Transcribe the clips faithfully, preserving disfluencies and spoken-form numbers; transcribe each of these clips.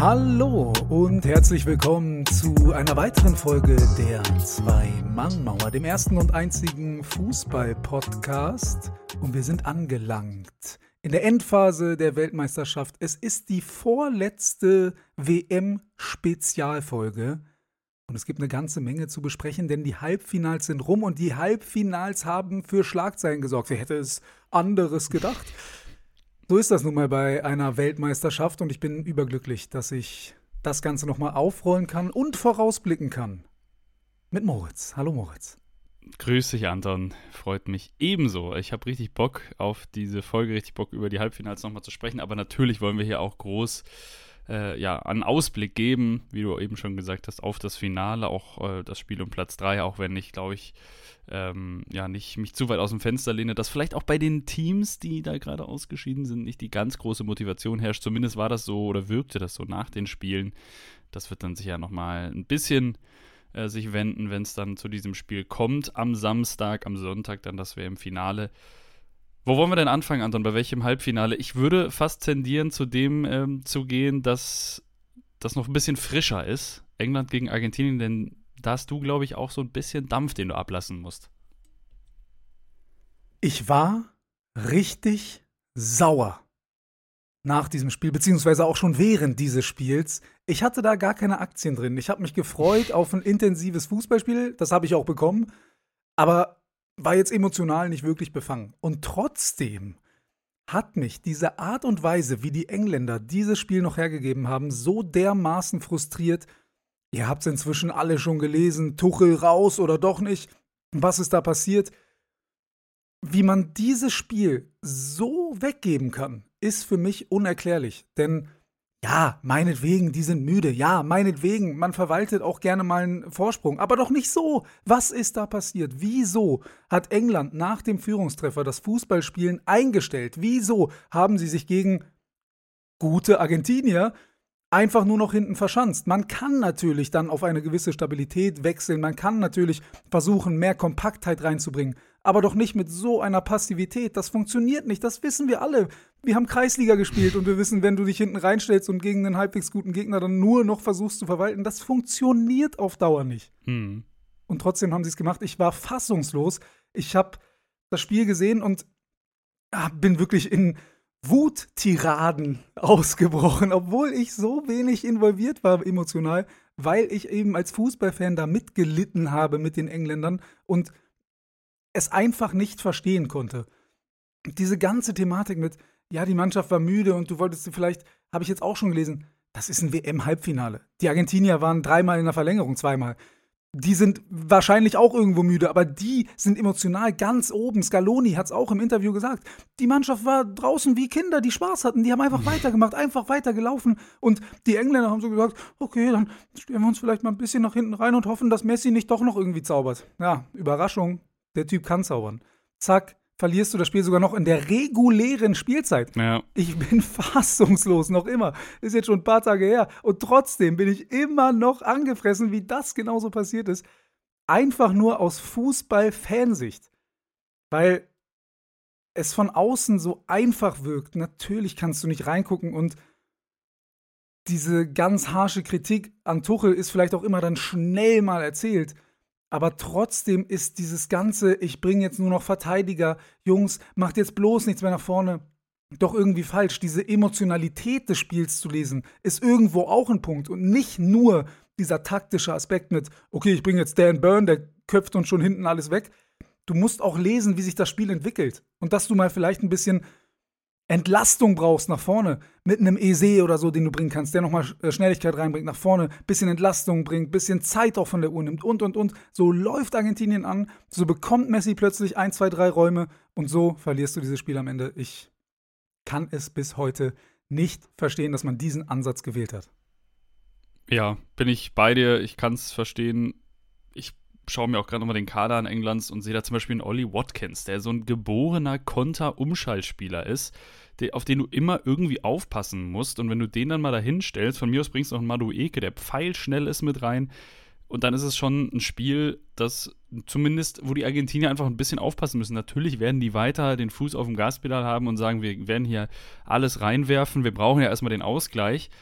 Hallo und herzlich willkommen zu einer weiteren Folge der Zwei-Mann-Mauer, dem ersten und einzigen Fußball-Podcast. Und wir sind angelangt in der Endphase der Weltmeisterschaft. Es ist die vorletzte W M-Spezialfolge. Und es gibt eine ganze Menge zu besprechen, denn die Halbfinals sind rum und die Halbfinals haben für Schlagzeilen gesorgt. Wer hätte es anderes gedacht? So ist das nun mal bei einer Weltmeisterschaft und ich bin überglücklich, dass ich das Ganze nochmal aufrollen kann und vorausblicken kann. Mit Moritz. Hallo Moritz. Grüß dich, Anton. Freut mich ebenso. Ich habe richtig Bock auf diese Folge, richtig Bock über die Halbfinals nochmal zu sprechen, aber natürlich wollen wir hier auch groß äh, ja, einen Ausblick geben, wie du eben schon gesagt hast, auf das Finale, auch äh, das Spiel um Platz drei, auch wenn ich, glaube ich, ähm, ja, nicht mich zu weit aus dem Fenster lehne, dass vielleicht auch bei den Teams, die da gerade ausgeschieden sind, nicht die ganz große Motivation herrscht. Zumindest war das so oder wirkte das so nach den Spielen. Das wird dann sicher nochmal ein bisschen äh, sich wenden, wenn es dann zu diesem Spiel kommt. Am Samstag, am Sonntag dann das W M-Finale. Wo wollen wir denn anfangen, Anton? Bei welchem Halbfinale? Ich würde fast tendieren, zu dem ähm, zu gehen, dass das noch ein bisschen frischer ist. England gegen Argentinien, denn da hast du, glaube ich, auch so ein bisschen Dampf, den du ablassen musst. Ich war richtig sauer nach diesem Spiel, beziehungsweise auch schon während dieses Spiels. Ich hatte da gar keine Aktien drin. Ich habe mich gefreut auf ein intensives Fußballspiel. Das habe ich auch bekommen. Aber war jetzt emotional nicht wirklich befangen. Und trotzdem hat mich diese Art und Weise, wie die Engländer dieses Spiel noch hergegeben haben, so dermaßen frustriert. Ihr habt es inzwischen alle schon gelesen, Tuchel raus oder doch nicht. Was ist da passiert? Wie man dieses Spiel so weggeben kann, ist für mich unerklärlich. Denn ja, meinetwegen, die sind müde. Ja, meinetwegen, man verwaltet auch gerne mal einen Vorsprung. Aber doch nicht so. Was ist da passiert? Wieso hat England nach dem Führungstreffer das Fußballspielen eingestellt? Wieso haben sie sich gegen gute Argentinier einfach nur noch hinten verschanzt? Man kann natürlich dann auf eine gewisse Stabilität wechseln. Man kann natürlich versuchen, mehr Kompaktheit reinzubringen. Aber doch nicht mit so einer Passivität. Das funktioniert nicht, das wissen wir alle. Wir haben Kreisliga gespielt und wir wissen, wenn du dich hinten reinstellst und gegen einen halbwegs guten Gegner dann nur noch versuchst zu verwalten, das funktioniert auf Dauer nicht. Mhm. Und trotzdem haben sie es gemacht. Ich war fassungslos. Ich habe das Spiel gesehen und ah, bin wirklich in Wuttiraden ausgebrochen, obwohl ich so wenig involviert war emotional, weil ich eben als Fußballfan da mitgelitten habe mit den Engländern und es einfach nicht verstehen konnte. Diese ganze Thematik mit, ja, die Mannschaft war müde und du wolltest sie vielleicht, habe ich jetzt auch schon gelesen, das ist ein W M-Halbfinale. Die Argentinier waren dreimal in der Verlängerung, zweimal. Die sind wahrscheinlich auch irgendwo müde, aber die sind emotional ganz oben. Scaloni hat es auch im Interview gesagt. Die Mannschaft war draußen wie Kinder, die Spaß hatten. Die haben einfach weitergemacht, einfach weitergelaufen. Und die Engländer haben so gesagt, okay, dann stellen wir uns vielleicht mal ein bisschen nach hinten rein und hoffen, dass Messi nicht doch noch irgendwie zaubert. Ja, Überraschung. Der Typ kann zaubern. Zack, verlierst du das Spiel sogar noch in der regulären Spielzeit. Ja. Ich bin fassungslos, noch immer. Ist jetzt schon ein paar Tage her. Und trotzdem bin ich immer noch angefressen, wie das genauso passiert ist. Einfach nur aus Fußball-Fansicht. Weil es von außen so einfach wirkt. Natürlich kannst du nicht reingucken und diese ganz harsche Kritik an Tuchel ist vielleicht auch immer dann schnell mal erzählt. Aber trotzdem ist dieses Ganze, ich bringe jetzt nur noch Verteidiger, Jungs, macht jetzt bloß nichts mehr nach vorne, doch irgendwie falsch. Diese Emotionalität des Spiels zu lesen, ist irgendwo auch ein Punkt. Und nicht nur dieser taktische Aspekt mit, okay, ich bringe jetzt Dan Burn, der köpft uns schon hinten alles weg. Du musst auch lesen, wie sich das Spiel entwickelt. Und dass du mal vielleicht ein bisschen Entlastung brauchst nach vorne, mit einem Eze oder so, den du bringen kannst, der nochmal Schnelligkeit reinbringt nach vorne, bisschen Entlastung bringt, bisschen Zeit auch von der Uhr nimmt und, und, und. So läuft Argentinien an, so bekommt Messi plötzlich ein, zwei, drei Räume und so verlierst du dieses Spiel am Ende. Ich kann es bis heute nicht verstehen, dass man diesen Ansatz gewählt hat. Ja, bin ich bei dir, ich kann es verstehen. Ich schaue mir auch gerade nochmal den Kader an Englands und sehe da zum Beispiel einen Ollie Watkins, der so ein geborener Konter-Umschaltspieler ist, der, auf den du immer irgendwie aufpassen musst. Und wenn du den dann mal dahin stellst, von mir aus bringst du noch einen Madueke, der pfeilschnell ist, mit rein. Und dann ist es schon ein Spiel, das zumindest, wo die Argentinier einfach ein bisschen aufpassen müssen. Natürlich werden die weiter den Fuß auf dem Gaspedal haben und sagen, wir werden hier alles reinwerfen, wir brauchen ja erstmal den Ausgleich.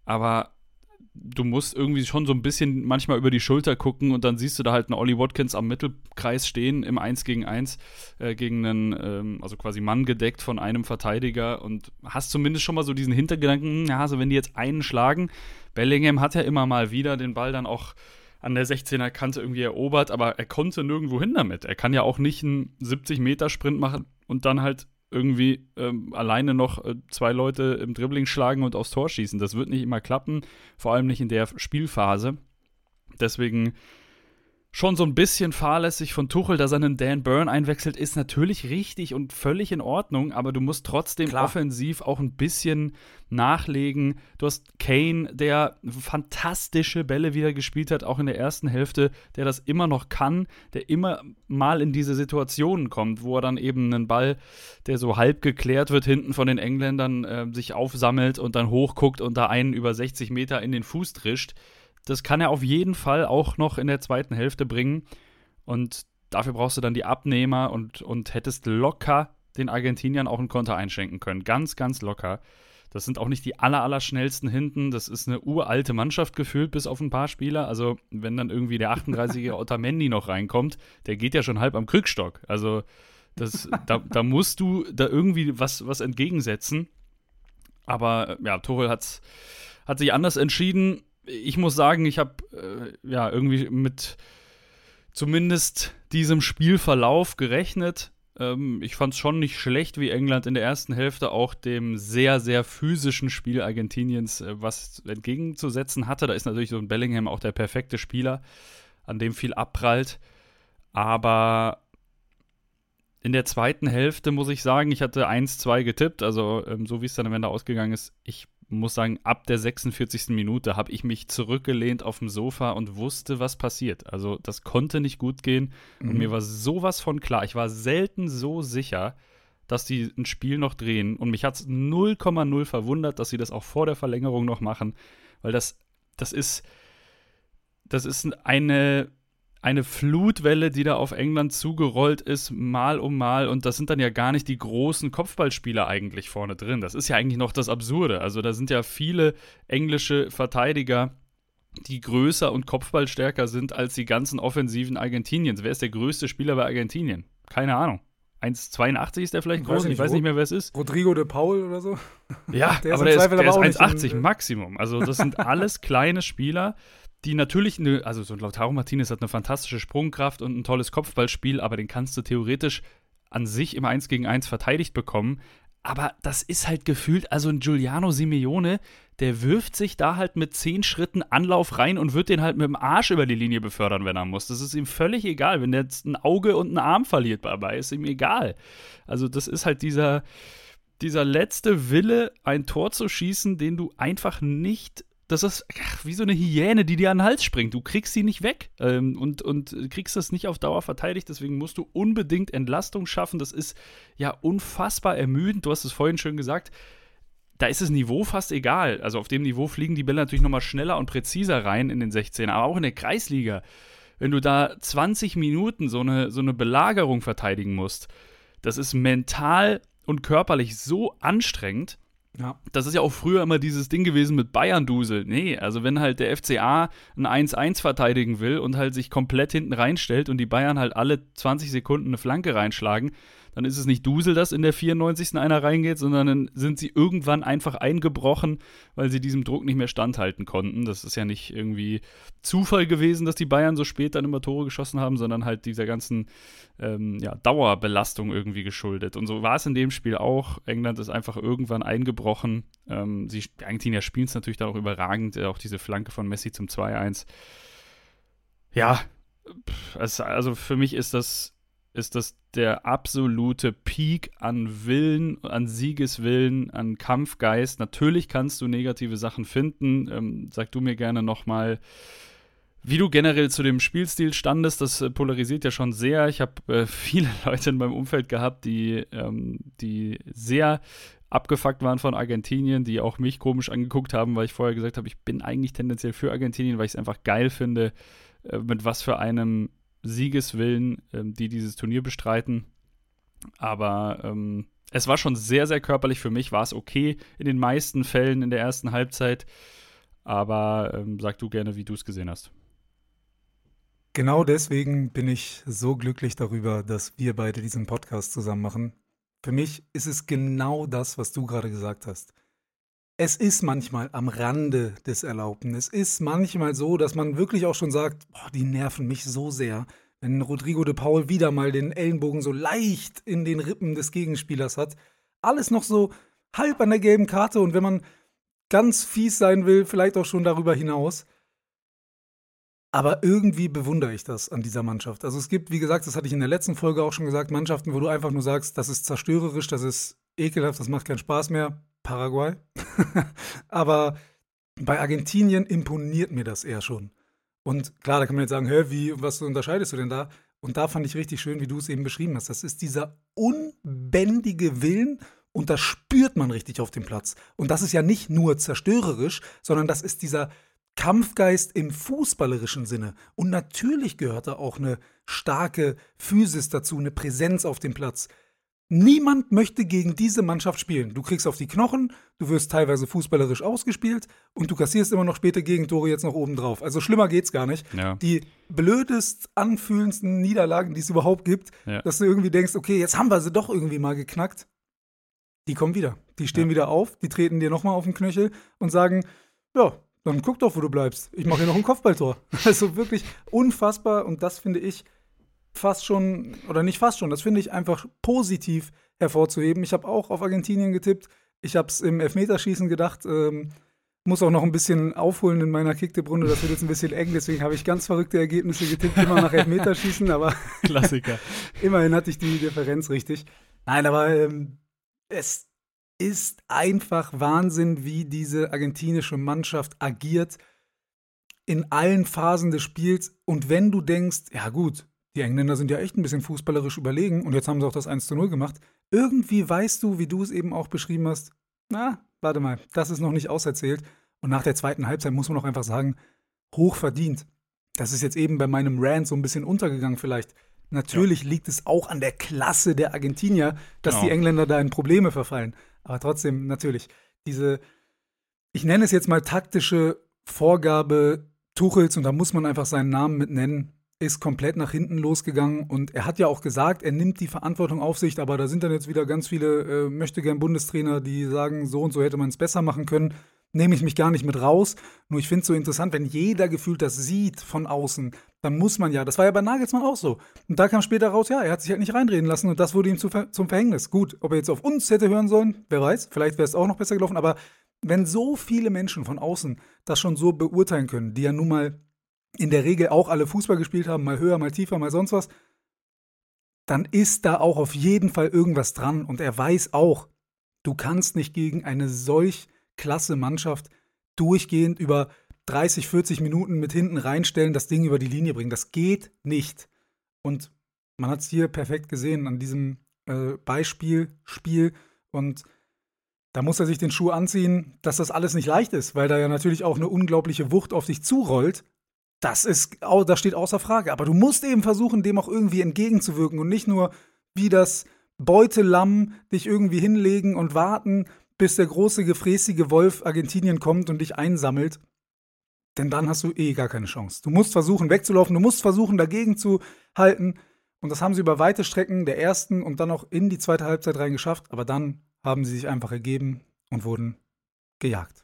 aber du musst irgendwie schon so ein bisschen manchmal über die Schulter gucken und dann siehst du da halt einen Ollie Watkins am Mittelkreis stehen im eins gegen eins äh, gegen einen, ähm, also quasi Mann gedeckt von einem Verteidiger und hast zumindest schon mal so diesen Hintergedanken, ja, also wenn die jetzt einen schlagen, Bellingham hat ja immer mal wieder den Ball dann auch an der sechzehner Kante irgendwie erobert, aber er konnte nirgendwo hin damit. Er kann ja auch nicht einen siebzig-Meter-Sprint machen und dann halt irgendwie ähm, alleine noch äh, zwei Leute im Dribbling schlagen und aufs Tor schießen. Das wird nicht immer klappen, vor allem nicht in der Spielphase. Deswegen schon so ein bisschen fahrlässig von Tuchel, dass er einen Dan Burn einwechselt, ist natürlich richtig und völlig in Ordnung, aber du musst trotzdem Klar. offensiv auch ein bisschen nachlegen. Du hast Kane, der fantastische Bälle wieder gespielt hat, auch in der ersten Hälfte, der das immer noch kann, der immer mal in diese Situationen kommt, wo er dann eben einen Ball, der so halb geklärt wird, hinten von den Engländern äh, sich aufsammelt und dann hochguckt und da einen über sechzig Meter in den Fuß trischt. Das kann er auf jeden Fall auch noch in der zweiten Hälfte bringen. Und dafür brauchst du dann die Abnehmer und, und hättest locker den Argentiniern auch einen Konter einschenken können. Ganz, ganz locker. Das sind auch nicht die aller, aller schnellsten hinten. Das ist eine uralte Mannschaft gefühlt, bis auf ein paar Spieler. Also, wenn dann irgendwie der achtunddreißigjährige Otamendi noch reinkommt, der geht ja schon halb am Krückstock. Also, das, da, da musst du da irgendwie was, was entgegensetzen. Aber ja, Tuchel hat's, hat sich anders entschieden. Ich muss sagen, ich habe äh, ja irgendwie mit zumindest diesem Spielverlauf gerechnet. Ähm, ich fand es schon nicht schlecht, wie England in der ersten Hälfte auch dem sehr, sehr physischen Spiel Argentiniens äh, was entgegenzusetzen hatte. Da ist natürlich so ein Bellingham auch der perfekte Spieler, an dem viel abprallt. Aber in der zweiten Hälfte muss ich sagen, ich hatte eins zwei getippt, also ähm, so wie es dann am Ende ausgegangen ist. Ich muss sagen, ab der sechsundvierzigsten Minute habe ich mich zurückgelehnt auf dem Sofa und wusste, was passiert. Also das konnte nicht gut gehen mhm. und mir war sowas von klar. Ich war selten so sicher, dass die ein Spiel noch drehen und mich hat es null Komma null verwundert, dass sie das auch vor der Verlängerung noch machen, weil das, das ist das ist eine eine Flutwelle, die da auf England zugerollt ist, mal um mal. Und das sind dann ja gar nicht die großen Kopfballspieler eigentlich vorne drin. Das ist ja eigentlich noch das Absurde. Also da sind ja viele englische Verteidiger, die größer und kopfballstärker sind als die ganzen Offensiven Argentiniens. Wer ist der größte Spieler bei Argentinien? Keine Ahnung. eins Komma zweiundachtzig ist der vielleicht groß, ich weiß nicht mehr, wer es ist. Rodrigo de Paul oder so? Ja, der aber der ist, der ist eins Komma achtzig Maximum. Also das sind alles kleine Spieler, die natürlich, eine, also so ein Lautaro Martinez hat eine fantastische Sprungkraft und ein tolles Kopfballspiel, aber den kannst du theoretisch an sich im eins gegen eins verteidigt bekommen. Aber das ist halt gefühlt, also ein Giuliano Simeone, der wirft sich da halt mit zehn Schritten Anlauf rein und wird den halt mit dem Arsch über die Linie befördern, wenn er muss. Das ist ihm völlig egal. Wenn der jetzt ein Auge und einen Arm verliert dabei, ist ihm egal. Also das ist halt dieser, dieser letzte Wille, ein Tor zu schießen, den du einfach nicht. Das ist ach, wie so eine Hyäne, die dir an den Hals springt. Du kriegst sie nicht weg ähm, und, und kriegst das nicht auf Dauer verteidigt. Deswegen musst du unbedingt Entlastung schaffen. Das ist ja unfassbar ermüdend. Du hast es vorhin schön gesagt. Da ist das Niveau fast egal. Also auf dem Niveau fliegen die Bälle natürlich nochmal schneller und präziser rein in den sechzehner. Aber auch in der Kreisliga, wenn du da zwanzig Minuten so eine, so eine Belagerung verteidigen musst, das ist mental und körperlich so anstrengend. Ja. Das ist ja auch früher immer dieses Ding gewesen mit Bayern-Dusel. Nee, also wenn halt der F C A ein eins eins verteidigen will und halt sich komplett hinten reinstellt und die Bayern halt alle zwanzig Sekunden eine Flanke reinschlagen, dann ist es nicht Dusel, dass in der vierundneunzigsten einer reingeht, sondern dann sind sie irgendwann einfach eingebrochen, weil sie diesem Druck nicht mehr standhalten konnten. Das ist ja nicht irgendwie Zufall gewesen, dass die Bayern so spät dann immer Tore geschossen haben, sondern halt dieser ganzen ähm, ja, Dauerbelastung irgendwie geschuldet. Und so war es in dem Spiel auch. England ist einfach irgendwann eingebrochen. Ähm, sie, die Argentinier spielen es natürlich dann auch überragend. Auch diese Flanke von Messi zum zwei eins. Ja, es, also für mich ist das ist das der absolute Peak an Willen, an Siegeswillen, an Kampfgeist. Natürlich kannst du negative Sachen finden. Ähm, sag du mir gerne nochmal, wie du generell zu dem Spielstil standest. Das äh, polarisiert ja schon sehr. Ich habe äh, viele Leute in meinem Umfeld gehabt, die, ähm, die sehr abgefuckt waren von Argentinien, die auch mich komisch angeguckt haben, weil ich vorher gesagt habe, ich bin eigentlich tendenziell für Argentinien, weil ich es einfach geil finde, äh, mit was für einem Siegeswillen, ähm, die dieses Turnier bestreiten. Aber ähm, es war schon sehr, sehr körperlich. Für mich war es okay in den meisten Fällen in der ersten Halbzeit. Aber ähm, sag du gerne, wie du es gesehen hast. Genau deswegen bin ich so glücklich darüber, dass wir beide diesen Podcast zusammen machen. Für mich ist es genau das, was du gerade gesagt hast. Es ist manchmal am Rande des Erlaubten. Es ist manchmal so, dass man wirklich auch schon sagt, boah, die nerven mich so sehr, wenn Rodrigo de Paul wieder mal den Ellenbogen so leicht in den Rippen des Gegenspielers hat. Alles noch so halb an der gelben Karte und wenn man ganz fies sein will, vielleicht auch schon darüber hinaus. Aber irgendwie bewundere ich das an dieser Mannschaft. Also es gibt, wie gesagt, das hatte ich in der letzten Folge auch schon gesagt, Mannschaften, wo du einfach nur sagst, das ist zerstörerisch, das ist ekelhaft, das macht keinen Spaß mehr. Paraguay. Aber bei Argentinien imponiert mir das eher schon. Und klar, da kann man jetzt sagen, hä, wie, was unterscheidest du denn da? Und da fand ich richtig schön, wie du es eben beschrieben hast. Das ist dieser unbändige Willen und das spürt man richtig auf dem Platz. Und das ist ja nicht nur zerstörerisch, sondern das ist dieser Kampfgeist im fußballerischen Sinne. Und natürlich gehört da auch eine starke Physis dazu, eine Präsenz auf dem Platz. Niemand möchte gegen diese Mannschaft spielen. Du kriegst auf die Knochen, du wirst teilweise fußballerisch ausgespielt und du kassierst immer noch späte Gegentore jetzt noch oben drauf. Also schlimmer geht's gar nicht. Ja. Die blödest anfühlendsten Niederlagen, die es überhaupt gibt, Ja. dass du irgendwie denkst, okay, jetzt haben wir sie doch irgendwie mal geknackt. Die kommen wieder. Die stehen Ja. wieder auf, die treten dir nochmal auf den Knöchel und sagen, ja, dann guck doch, wo du bleibst. Ich mache hier noch ein Kopfballtor. Also wirklich unfassbar und das finde ich fast schon, oder nicht fast schon, das finde ich einfach positiv hervorzuheben. Ich habe auch auf Argentinien getippt. Ich habe es im Elfmeterschießen gedacht. Ähm, muss auch noch ein bisschen aufholen in meiner Kicktipp-Runde. Das wird jetzt ein bisschen eng, deswegen habe ich ganz verrückte Ergebnisse getippt, immer nach Elfmeterschießen. Aber Klassiker. immerhin hatte ich die Differenz richtig. Nein, aber ähm, es ist einfach Wahnsinn, wie diese argentinische Mannschaft agiert in allen Phasen des Spiels. Und wenn du denkst, ja gut, die Engländer sind ja echt ein bisschen fußballerisch überlegen und jetzt haben sie auch das eins zu null gemacht. Irgendwie weißt du, wie du es eben auch beschrieben hast, na, warte mal, das ist noch nicht auserzählt. Und nach der zweiten Halbzeit muss man auch einfach sagen, hoch verdient. Das ist jetzt eben bei meinem Rant so ein bisschen untergegangen vielleicht. Natürlich ja. liegt es auch an der Klasse der Argentinier, dass genau. die Engländer da in Probleme verfallen. Aber trotzdem, natürlich, diese, ich nenne es jetzt mal taktische Vorgabe Tuchels, und da muss man einfach seinen Namen mit nennen, ist komplett nach hinten losgegangen und er hat ja auch gesagt, er nimmt die Verantwortung auf sich, aber da sind dann jetzt wieder ganz viele äh, Möchtegern-Bundestrainer, die sagen, so und so hätte man es besser machen können, nehme ich mich gar nicht mit raus, nur ich finde es so interessant, wenn jeder gefühlt das sieht von außen, dann muss man ja, das war ja bei Nagelsmann auch so und da kam später raus, ja, er hat sich halt nicht reinreden lassen und das wurde ihm zu, zum Verhängnis. Gut, ob er jetzt auf uns hätte hören sollen, wer weiß, vielleicht wäre es auch noch besser gelaufen, aber wenn so viele Menschen von außen das schon so beurteilen können, die ja nun mal in der Regel auch alle Fußball gespielt haben, mal höher, mal tiefer, mal sonst was, dann ist da auch auf jeden Fall irgendwas dran. Und er weiß auch, du kannst nicht gegen eine solch klasse Mannschaft durchgehend über dreißig, vierzig Minuten mit hinten reinstellen, das Ding über die Linie bringen. Das geht nicht. Und man hat es hier perfekt gesehen an diesem äh, Beispielspiel. Und da muss er sich den Schuh anziehen, dass das alles nicht leicht ist, weil da ja natürlich auch eine unglaubliche Wucht auf dich zurollt. Das ist, das steht außer Frage. Aber du musst eben versuchen, dem auch irgendwie entgegenzuwirken und nicht nur wie das Beutelamm dich irgendwie hinlegen und warten, bis der große, gefräßige Wolf Argentinien kommt und dich einsammelt. Denn dann hast du eh gar keine Chance. Du musst versuchen, wegzulaufen, du musst versuchen, dagegen zu halten. Und das haben sie über weite Strecken der ersten und dann auch in die zweite Halbzeit rein geschafft. Aber dann haben sie sich einfach ergeben und wurden gejagt.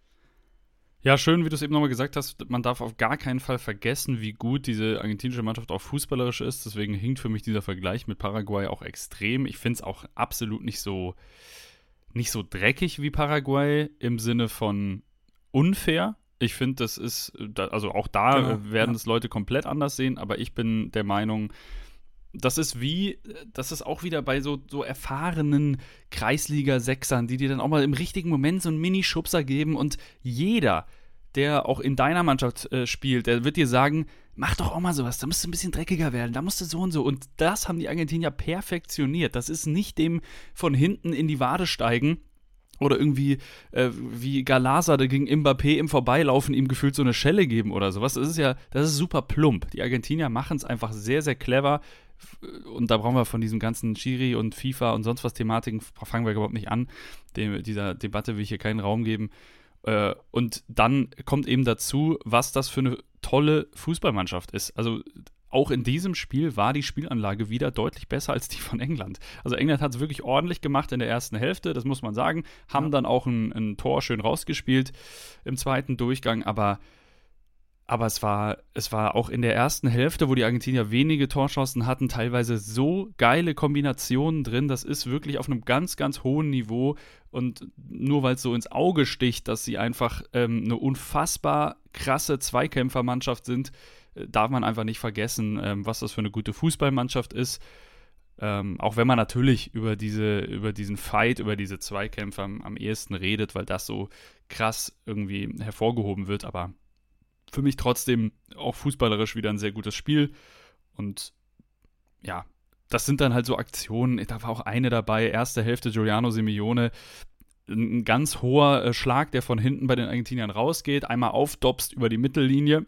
Ja, schön, wie du es eben nochmal gesagt hast, man darf auf gar keinen Fall vergessen, wie gut diese argentinische Mannschaft auch fußballerisch ist. Deswegen hinkt für mich dieser Vergleich mit Paraguay auch extrem. Ich finde es auch absolut nicht so, nicht so dreckig wie Paraguay im Sinne von unfair. Ich finde, das ist, also auch da genau, werden es ja. Leute komplett anders sehen, aber ich bin der Meinung, das ist wie, das ist auch wieder bei so, so erfahrenen Kreisliga-Sechsern, die dir dann auch mal im richtigen Moment so einen Mini-Schubser geben und jeder, der auch in deiner Mannschaft äh, spielt, der wird dir sagen, mach doch auch mal sowas, da musst du ein bisschen dreckiger werden, da musst du so und so und das haben die Argentinier perfektioniert. Das ist nicht dem von hinten in die Wade steigen oder irgendwie äh, wie Galasa, der gegen Mbappé im Vorbeilaufen ihm gefühlt so eine Schelle geben oder sowas. Das ist ja, das ist super plump. Die Argentinier machen es einfach sehr, sehr clever. Und da brauchen wir von diesem ganzen Schiri und FIFA und sonst was Thematiken, fangen wir überhaupt nicht an. Dem, dieser Debatte will ich hier keinen Raum geben. Äh, und dann kommt eben dazu, was das für eine tolle Fußballmannschaft ist. Also auch in diesem Spiel war die Spielanlage wieder deutlich besser als die von England. Also England hat es wirklich ordentlich gemacht in der ersten Hälfte, das muss man sagen. Haben ja. dann auch ein, ein Tor schön rausgespielt im zweiten Durchgang, aber, aber es war, es war auch in der ersten Hälfte, wo die Argentinier wenige Torchancen hatten, teilweise so geile Kombinationen drin. Das ist wirklich auf einem ganz, ganz hohen Niveau. Und nur weil es so ins Auge sticht, dass sie einfach ähm, eine unfassbar krasse Zweikämpfermannschaft sind, darf man einfach nicht vergessen, ähm, was das für eine gute Fußballmannschaft ist. Ähm, auch wenn man natürlich über, diese, über diesen Fight, über diese Zweikämpfe am, am ehesten redet, weil das so krass irgendwie hervorgehoben wird. Aber für mich trotzdem auch fußballerisch wieder ein sehr gutes Spiel. Und ja, das sind dann halt so Aktionen. Da war auch eine dabei, erste Hälfte Giuliano Simeone. Ein ganz hoher äh, Schlag, der von hinten bei den Argentiniern rausgeht, einmal aufdopst über die Mittellinie.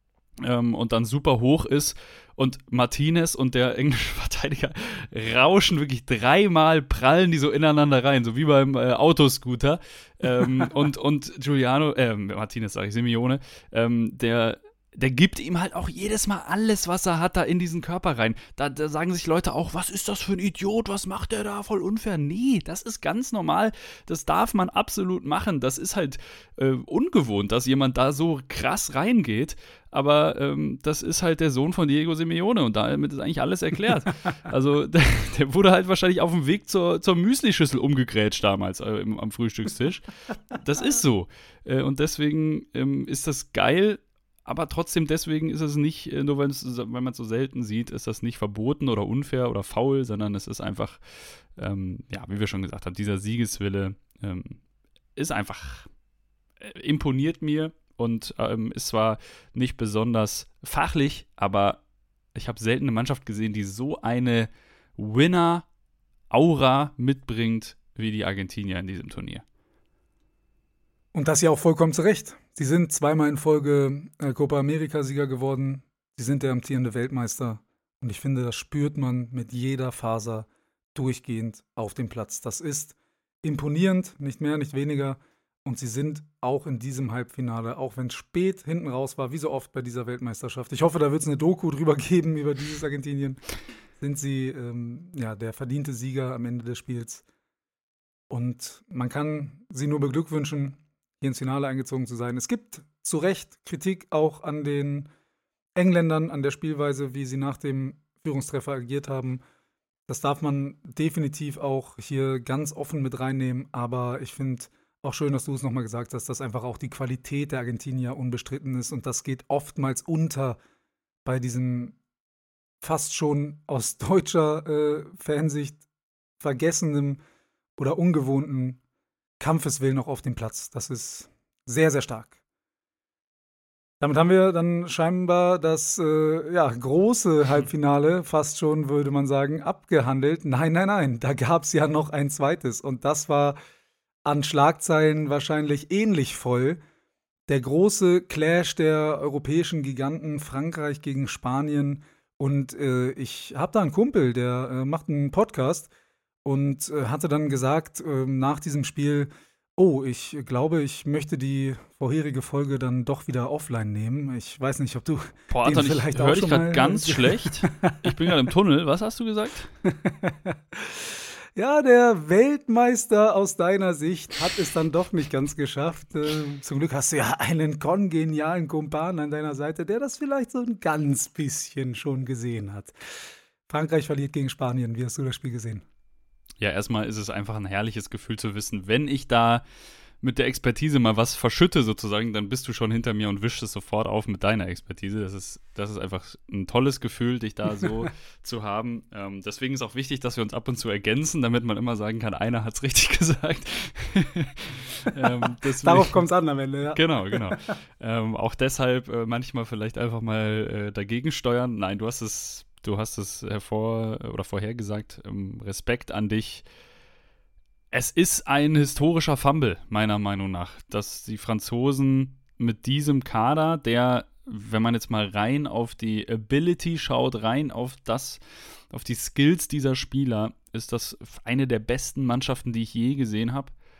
Ähm, und dann super hoch ist und Martinez und der englische Verteidiger rauschen wirklich dreimal, prallen die so ineinander rein, so wie beim äh, Autoscooter ähm, und, und Giuliano, äh, Martinez sage ich, Simeone, ähm, der der gibt ihm halt auch jedes Mal alles, was er hat, da in diesen Körper rein. Da, da sagen sich Leute auch, was ist das für ein Idiot, was macht der da, voll unfair. Nee, das ist ganz normal, das darf man absolut machen. Das ist halt äh, ungewohnt, dass jemand da so krass reingeht, aber ähm, das ist halt der Sohn von Diego Simeone und damit ist eigentlich alles erklärt. Also der, der wurde halt wahrscheinlich auf dem Weg zur, zur Müslischüssel umgegrätscht damals äh, im, am Frühstückstisch. Das ist so. Äh, und deswegen ähm, ist das geil. Aber trotzdem, deswegen ist es nicht, nur wenn man es so selten sieht, ist das nicht verboten oder unfair oder faul, sondern es ist einfach, ähm, ja, wie wir schon gesagt haben, dieser Siegeswille ähm, ist einfach, äh, imponiert mir und ähm, ist zwar nicht besonders fachlich, aber ich habe selten eine Mannschaft gesehen, die so eine Winner-Aura mitbringt wie die Argentinier in diesem Turnier. Und das ja auch vollkommen zu Recht. Sie sind zweimal in Folge äh, Copa America-Sieger geworden. Sie sind der amtierende Weltmeister. Und ich finde, das spürt man mit jeder Faser durchgehend auf dem Platz. Das ist imponierend, nicht mehr, nicht weniger. Und sie sind auch in diesem Halbfinale, auch wenn es spät hinten raus war, wie so oft bei dieser Weltmeisterschaft. Ich hoffe, da wird es eine Doku drüber geben, über dieses Argentinien. Sind sie ähm, ja, der verdiente Sieger am Ende des Spiels. Und man kann sie nur beglückwünschen, hier ins Finale eingezogen zu sein. Es gibt zu Recht Kritik auch an den Engländern, an der Spielweise, wie sie nach dem Führungstreffer agiert haben. Das darf man definitiv auch hier ganz offen mit reinnehmen. Aber ich finde auch schön, dass du es nochmal gesagt hast, dass einfach auch die Qualität der Argentinier unbestritten ist. Und das geht oftmals unter bei diesem fast schon aus deutscher äh, Fansicht vergessenem oder ungewohnten Kampfeswillen noch auf dem Platz. Das ist sehr, sehr stark. Damit haben wir dann scheinbar das äh, ja, große Halbfinale, fast schon, würde man sagen, abgehandelt. Nein, nein, nein, da gab es ja noch ein zweites. Und das war an Schlagzeilen wahrscheinlich ähnlich voll. Der große Clash der europäischen Giganten, Frankreich gegen Spanien. Und äh, ich habe da einen Kumpel, der äh, macht einen Podcast und äh, hatte dann gesagt, äh, nach diesem Spiel, oh, ich glaube, ich möchte die vorherige Folge dann doch wieder offline nehmen. Ich weiß nicht, ob du Boah, Anton, vielleicht ich höre dich gerade ganz schlecht. Ich bin gerade im Tunnel. Was hast du gesagt? Ja, der Weltmeister aus deiner Sicht hat es dann doch nicht ganz geschafft. Äh, zum Glück hast du ja einen kongenialen Kumpan an deiner Seite, der das vielleicht so ein ganz bisschen schon gesehen hat. Frankreich verliert gegen Spanien. Wie hast du das Spiel gesehen? Ja, erstmal ist es einfach ein herrliches Gefühl zu wissen, wenn ich da mit der Expertise mal was verschütte sozusagen, dann bist du schon hinter mir und wischst es sofort auf mit deiner Expertise. Das ist, das ist einfach ein tolles Gefühl, dich da so zu haben. Ähm, deswegen ist auch wichtig, dass wir uns ab und zu ergänzen, damit man immer sagen kann, einer hat es richtig gesagt. ähm, deswegen, Darauf kommt es an am Ende, ja. Genau, genau. ähm, auch deshalb äh, manchmal vielleicht einfach mal äh, dagegen steuern. Nein, du hast es Du hast es hervor oder vorhergesagt, ähm, Respekt an dich. Es ist ein historischer Fumble, meiner Meinung nach, dass die Franzosen mit diesem Kader, der, wenn man jetzt mal rein auf die Ability schaut, rein auf das, auf die Skills dieser Spieler, ist das eine der besten Mannschaften, die ich je gesehen habe.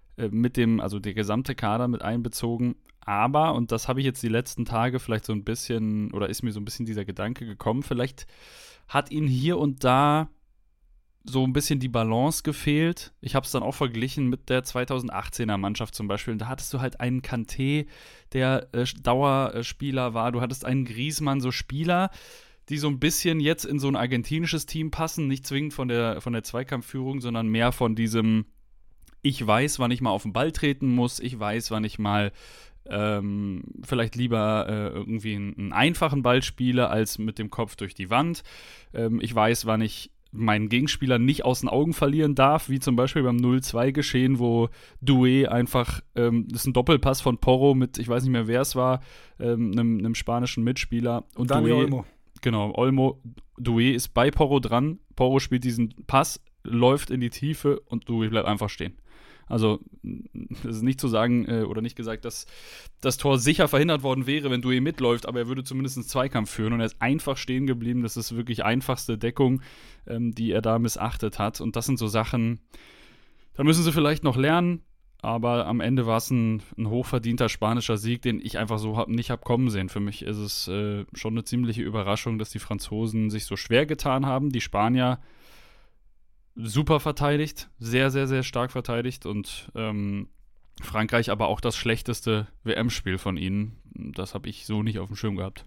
äh, mit dem, also der gesamte Kader mit einbezogen. Aber, und das habe ich jetzt die letzten Tage vielleicht so ein bisschen, oder ist mir so ein bisschen dieser Gedanke gekommen, vielleicht hat ihn hier und da so ein bisschen die Balance gefehlt. Ich habe es dann auch verglichen mit der zweitausendachtzehner Mannschaft zum Beispiel. Und da hattest du halt einen Kanté, der äh, Dauerspieler war. Du hattest einen Griezmann, so Spieler, die so ein bisschen jetzt in so ein argentinisches Team passen. Nicht zwingend von der, von der Zweikampfführung, sondern mehr von diesem, ich weiß, wann ich mal auf den Ball treten muss. Ich weiß, wann ich mal ähm, vielleicht lieber äh, irgendwie einen, einen einfachen Ball spiele, als mit dem Kopf durch die Wand. Ähm, ich weiß, wann ich meinen Gegenspieler nicht aus den Augen verlieren darf, wie zum Beispiel beim null zwei geschehen, wo Doué einfach, ähm, das ist ein Doppelpass von Porro mit, ich weiß nicht mehr, wer es war, ähm, einem, einem spanischen Mitspieler. Und Dani Doué, Olmo. Genau, Olmo, Doué ist bei Porro dran, Porro spielt diesen Pass, läuft in die Tiefe und Doué bleibt einfach stehen. Also, es ist nicht zu sagen äh, oder nicht gesagt, dass das Tor sicher verhindert worden wäre, wenn Doué mitläuft, aber er würde zumindest einen Zweikampf führen und er ist einfach stehen geblieben. Das ist wirklich einfachste Deckung, ähm, die er da missachtet hat. Und das sind so Sachen, da müssen sie vielleicht noch lernen, aber am Ende war es ein, ein hochverdienter spanischer Sieg, den ich einfach so hab, nicht habe kommen sehen. Für mich ist es äh, schon eine ziemliche Überraschung, dass die Franzosen sich so schwer getan haben. Die Spanier super verteidigt, sehr, sehr, sehr stark verteidigt und ähm, Frankreich aber auch das schlechteste W M-Spiel von ihnen. Das habe ich so nicht auf dem Schirm gehabt.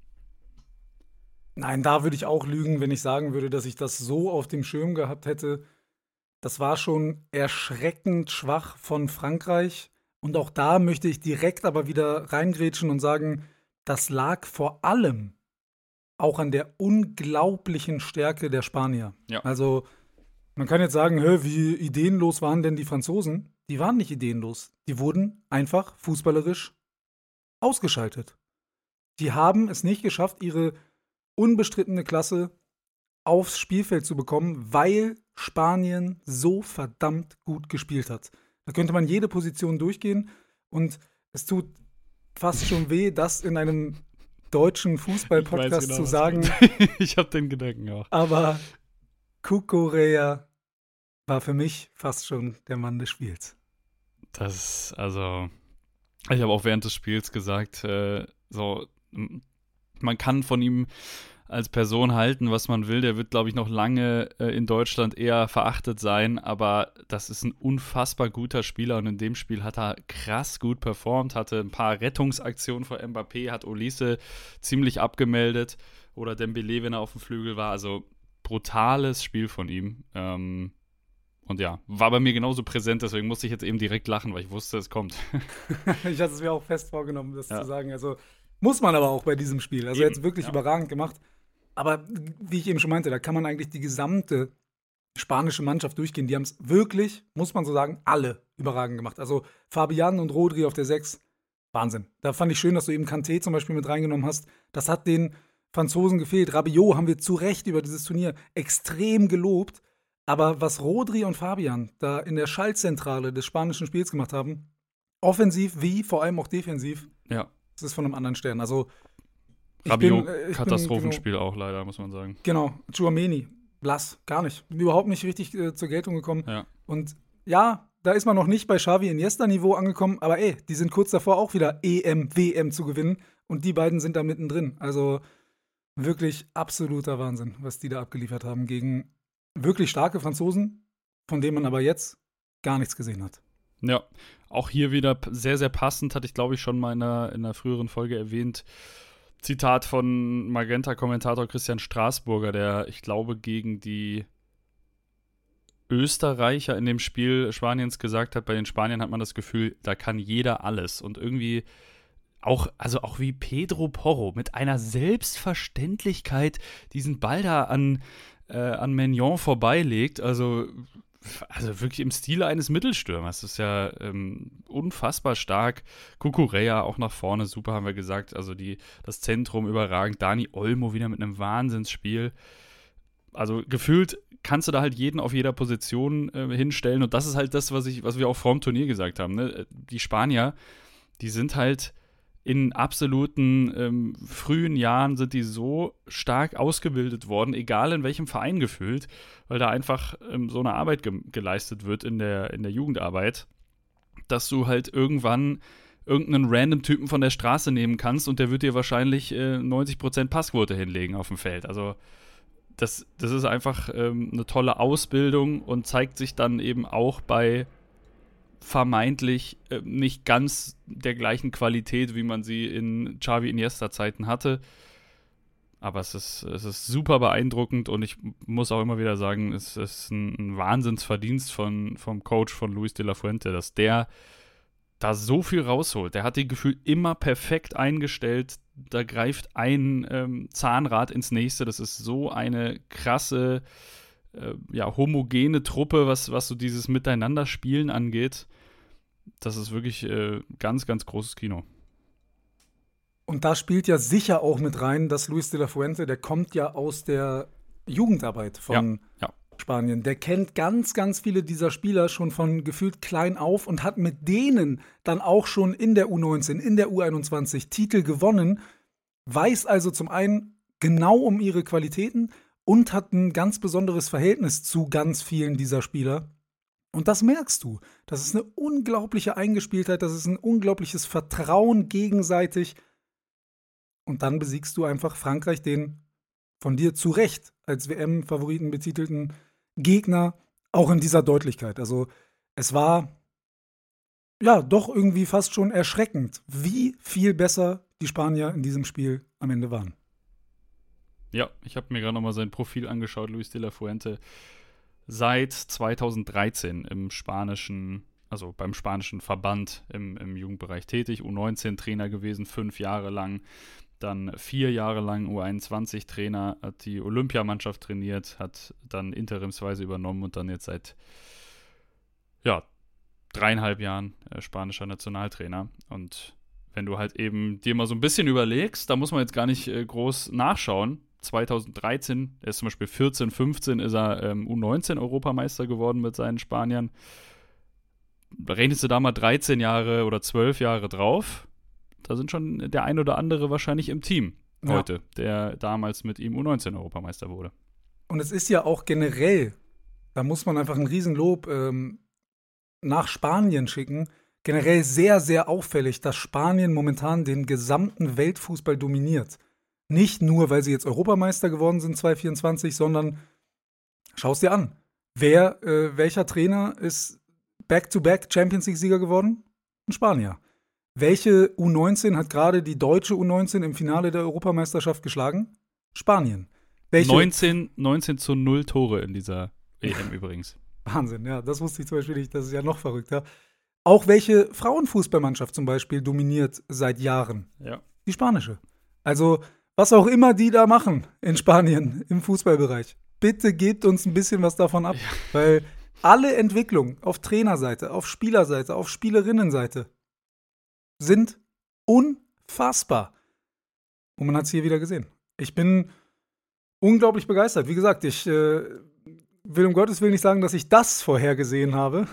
Nein, da würde ich auch lügen, wenn ich sagen würde, dass ich das so auf dem Schirm gehabt hätte. Das war schon erschreckend schwach von Frankreich. Und auch da möchte ich direkt aber wieder reingrätschen und sagen, das lag vor allem auch an der unglaublichen Stärke der Spanier. Ja. Also man kann jetzt sagen, hä, wie ideenlos waren denn die Franzosen? Die waren nicht ideenlos. Die wurden einfach fußballerisch ausgeschaltet. Die haben es nicht geschafft, ihre unbestrittene Klasse aufs Spielfeld zu bekommen, weil Spanien so verdammt gut gespielt hat. Da könnte man jede Position durchgehen und es tut fast schon weh, das in einem deutschen Fußball-Podcast genau, zu sagen. Ich habe den Gedanken auch. Aber Cucurella war für mich fast schon der Mann des Spiels. Das, also, ich habe auch während des Spiels gesagt, äh, so, man kann von ihm als Person halten, was man will. Der wird, glaube ich, noch lange äh, in Deutschland eher verachtet sein, aber das ist ein unfassbar guter Spieler und in dem Spiel hat er krass gut performt, hatte ein paar Rettungsaktionen vor Mbappé, hat Olise ziemlich abgemeldet oder Dembélé, wenn er auf dem Flügel war, also brutales Spiel von ihm. Ähm, und ja, war bei mir genauso präsent, deswegen musste ich jetzt eben direkt lachen, weil ich wusste, es kommt. Ich hatte es mir auch fest vorgenommen, das Ja. zu sagen. Also muss man aber auch bei diesem Spiel. Also Eben, jetzt wirklich ja. überragend gemacht. Aber wie ich eben schon meinte, da kann man eigentlich die gesamte spanische Mannschaft durchgehen. Die haben es wirklich, muss man so sagen, alle überragend gemacht. Also Fabian und Rodri auf der sechs, Wahnsinn. Da fand ich schön, dass du eben Kanté zum Beispiel mit reingenommen hast. Das hat den Franzosen gefehlt. Rabiot haben wir zu Recht über dieses Turnier extrem gelobt. Aber was Rodri und Fabian da in der Schaltzentrale des spanischen Spiels gemacht haben, offensiv wie vor allem auch defensiv, Ja. das ist von einem anderen Stern. Also ich Rabiot, bin, äh, ich Katastrophenspiel auch leider, muss man sagen. Genau, Tchouaméni, blass, gar nicht. Überhaupt nicht richtig äh, zur Geltung gekommen. Ja. Und ja, da ist man noch nicht bei Xavi Iniesta-Niveau angekommen, aber ey, die sind kurz davor auch wieder E M, W M zu gewinnen und die beiden sind da mittendrin. Also wirklich absoluter Wahnsinn, was die da abgeliefert haben gegen wirklich starke Franzosen, von denen man aber jetzt gar nichts gesehen hat. Ja, auch hier wieder sehr, sehr passend, hatte ich glaube ich schon mal in einer, in einer früheren Folge erwähnt. Zitat von Magenta-Kommentator Christian Straßburger, der, ich glaube, gegen die Österreicher in dem Spiel Spaniens gesagt hat, bei den Spaniern hat man das Gefühl, da kann jeder alles. Und irgendwie auch, also auch wie Pedro Porro mit einer Selbstverständlichkeit diesen Ball da an, äh, an Maignan vorbeilegt, also Also wirklich im Stile eines Mittelstürmers. Das ist ja ähm, unfassbar stark. Cucurella auch nach vorne, super, haben wir gesagt. Also die, das Zentrum überragend. Dani Olmo wieder mit einem Wahnsinnsspiel. Also gefühlt kannst du da halt jeden auf jeder Position äh, hinstellen. Und das ist halt das, was ich, was wir auch vorm Turnier gesagt haben. Ne? Die Spanier, die sind halt in absoluten ähm, frühen Jahren sind die so stark ausgebildet worden, egal in welchem Verein gefühlt, weil da einfach ähm, so eine Arbeit ge- geleistet wird in der, in der Jugendarbeit. dass du halt irgendwann irgendeinen random Typen von der Straße nehmen kannst und der wird dir wahrscheinlich äh, neunzig Prozent Passquote hinlegen auf dem Feld. Also das, das ist einfach ähm, eine tolle Ausbildung und zeigt sich dann eben auch bei vermeintlich äh, nicht ganz der gleichen Qualität, wie man sie in Xavi Iniesta-Zeiten hatte. Aber es ist, es ist super beeindruckend und ich muss auch immer wieder sagen, es ist ein, ein Wahnsinnsverdienst von, vom Coach von Luis de la Fuente, dass der da so viel rausholt. Der hat die Gefühl immer perfekt eingestellt. Da greift ein ähm, Zahnrad ins nächste. Das ist so eine krasse, äh, ja, homogene Truppe, was, was so dieses Miteinanderspielen angeht. Das ist wirklich äh, ganz, ganz großes Kino. Und da spielt ja sicher auch mit rein, dass Luis de la Fuente, der kommt ja aus der Jugendarbeit von ja, ja. Spanien. Der kennt ganz, ganz viele dieser Spieler schon von gefühlt klein auf und hat mit denen dann auch schon in der U neunzehn, in der U einundzwanzig Titel gewonnen, weiß also zum einen genau um ihre Qualitäten und hat ein ganz besonderes Verhältnis zu ganz vielen dieser Spieler. Und das merkst du. Das ist eine unglaubliche Eingespieltheit, das ist ein unglaubliches Vertrauen gegenseitig. Und dann besiegst du einfach Frankreich, den von dir zu Recht als W M-Favoriten betitelten Gegner, auch in dieser Deutlichkeit. Also es war ja doch irgendwie fast schon erschreckend, wie viel besser die Spanier in diesem Spiel am Ende waren. Ja, ich habe mir gerade nochmal sein Profil angeschaut, Luis de la Fuente. Seit zweitausenddreizehn im spanischen, also beim spanischen Verband im, im Jugendbereich tätig, U neunzehn Trainer gewesen, fünf Jahre lang. Dann vier Jahre lang U einundzwanzig Trainer, hat die Olympiamannschaft trainiert, hat dann interimsweise übernommen und dann jetzt seit ja, dreieinhalb Jahren äh, spanischer Nationaltrainer. Und wenn du halt eben dir mal so ein bisschen überlegst, da muss man jetzt gar nicht äh, groß nachschauen. zweitausenddreizehn, er ist zum Beispiel vierzehn, fünfzehn ist er ähm, U neunzehn Europameister geworden mit seinen Spaniern. Rechnest du da mal dreizehn Jahre oder zwölf Jahre drauf? Da sind schon der ein oder andere wahrscheinlich im Team ja. heute, der damals mit ihm U neunzehn Europameister wurde. Und es ist ja auch generell, da muss man einfach ein Riesenlob ähm, nach Spanien schicken, generell sehr, sehr auffällig, dass Spanien momentan den gesamten Weltfußball dominiert. Nicht nur, weil sie jetzt Europameister geworden sind zwanzig vierundzwanzig, sondern schau es dir an. Wer, äh, welcher Trainer ist Back-to-Back Champions League-Sieger geworden? Ein Spanier. Welche U neunzehn hat gerade die deutsche U neunzehn im Finale der Europameisterschaft geschlagen? Spanien. Welche? neunzehn, neunzehn zu null Tore in dieser E M übrigens. Wahnsinn, ja, das wusste ich zum Beispiel nicht, das ist ja noch verrückter. Auch welche Frauenfußballmannschaft zum Beispiel dominiert seit Jahren? Ja. Die spanische. Also, was auch immer die da machen in Spanien im Fußballbereich, bitte gebt uns ein bisschen was davon ab, ja. Weil alle Entwicklungen auf Trainerseite, auf Spielerseite, auf Spielerinnenseite sind unfassbar. Und man hat es hier wieder gesehen. Ich bin unglaublich begeistert. Wie gesagt, ich äh, will um Gottes Willen nicht sagen, dass ich das vorhergesehen habe,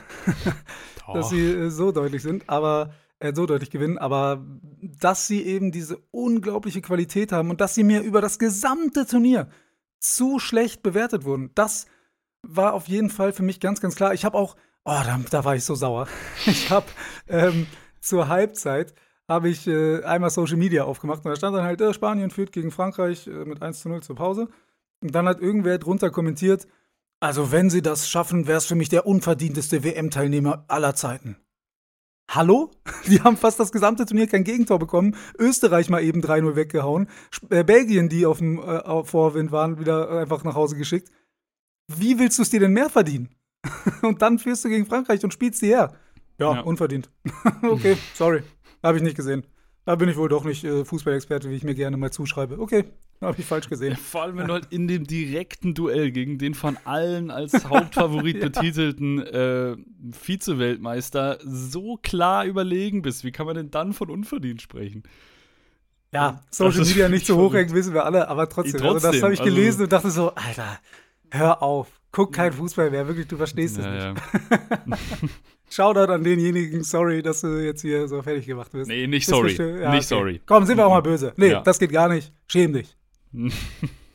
dass sie äh, so deutlich sind, aber äh, so deutlich gewinnen, aber dass sie eben diese unglaubliche Qualität haben und dass sie mir über das gesamte Turnier zu schlecht bewertet wurden, das war auf jeden Fall für mich ganz, ganz klar. Ich habe auch, oh, da, da war ich so sauer. Ich habe ähm, zur Halbzeit habe ich äh, einmal Social Media aufgemacht und da stand dann halt, äh, Spanien führt gegen Frankreich äh, mit eins zu null zur Pause. Und dann hat irgendwer drunter kommentiert, also wenn sie das schaffen, wäre es für mich der unverdienteste W M-Teilnehmer aller Zeiten. Hallo? Die haben fast das gesamte Turnier kein Gegentor bekommen. Österreich mal eben drei null weggehauen. Sp- äh, Belgien, die auf dem äh, Vorwind waren, wieder einfach nach Hause geschickt. Wie willst du es dir denn mehr verdienen? Und dann führst du gegen Frankreich und spielst die her. Ja, ja. Unverdient. Okay, sorry. Habe ich nicht gesehen. Da bin ich wohl doch nicht äh, Fußballexperte, wie ich mir gerne mal zuschreibe. Okay, habe ich falsch gesehen. Ja, vor allem, wenn du halt in dem direkten Duell gegen den von allen als Hauptfavorit ja. betitelten äh, Vize-Weltmeister so klar überlegen bist. Wie kann man denn dann von unverdient sprechen? Ja, Social Media nicht so hochhängt, wissen wir alle, aber trotzdem. trotzdem also das habe ich gelesen also, und dachte so, Alter, hör auf, guck kein Fußball mehr, wirklich, du verstehst es ja, nicht. Ja. Shoutout an denjenigen, sorry, dass du jetzt hier so fertig gemacht wirst. Nee, nicht sorry, ja, nicht okay. sorry. Komm, sind wir auch mal böse. Nee, ja. Das geht gar nicht, schäm dich.